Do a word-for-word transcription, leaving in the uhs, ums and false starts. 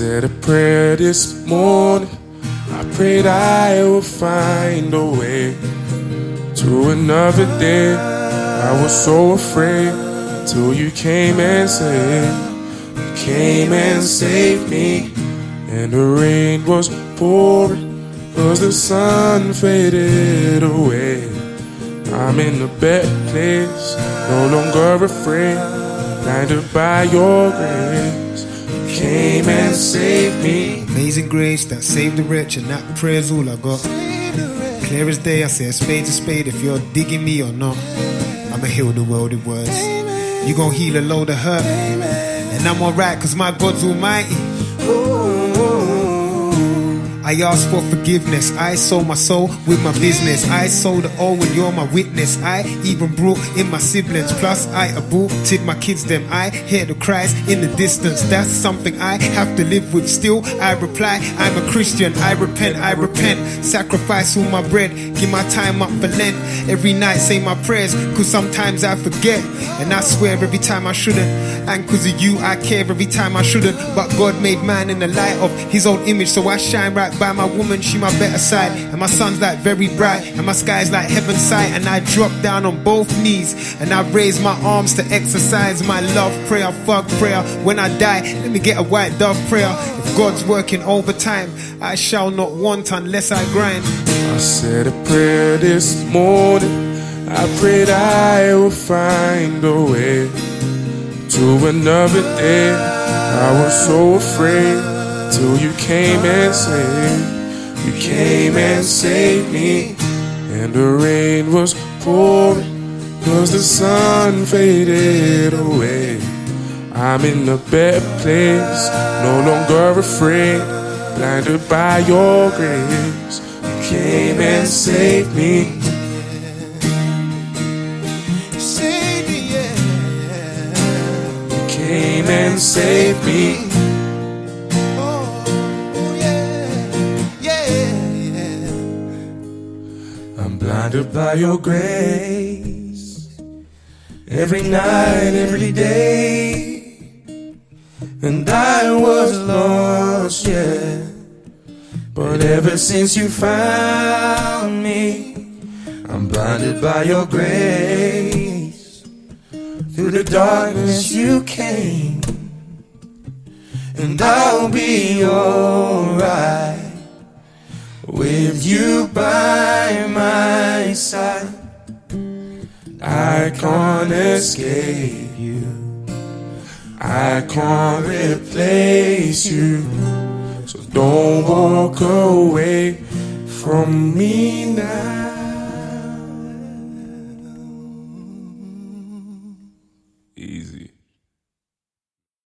said a prayer this morning. I prayed I would find a way to another day. I was so afraid till you came and saved. You came and saved me. And the rain was pouring, cause the sun faded away. I'm in a better place, no longer afraid, blinded by your grace. You came and saved me. Amazing grace that saved the wretch, and that prayer's all I got. Clear as day, I say a spade to spade. If you're digging me or not, I'ma heal the world with words. You gon' heal a load of hurt, and I'm alright cause my God's almighty. I ask for forgiveness. I sold my soul with my business. I sold it all when you're my witness. I even brought in my siblings. Plus I aborted my kids them. I hear the cries in the distance. That's something I have to live with. Still I reply, I'm a Christian. I repent, I repent. Sacrifice all my bread. Give my time up for Lent. Every night say my prayers, cause sometimes I forget. And I swear every time I shouldn't. And cause of you I care every time I shouldn't. But God made man in the light of his own image, so I shine right by my woman, she my better side. And my sun's like very bright, and my sky's like heaven's sight. And I drop down on both knees, and I raise my arms to exercise my love prayer, fuck prayer. When I die, let me get a white dove prayer. If God's working overtime, I shall not want unless I grind. I said a prayer this morning. I prayed I would find a way to another day. I was so afraid till you came and saved. You came and saved me. And the rain was pouring, cause the sun faded away. I'm in a better place, no longer afraid, blinded by your grace. You came and saved me. You came and saved me. I'm blinded by your grace. Every night, every day. And I was lost, yeah. But ever since you found me, I'm blinded by your grace. Through the darkness you came, and I'll be alright with you by my side. I can't escape you, I can't replace you. So don't walk away from me now.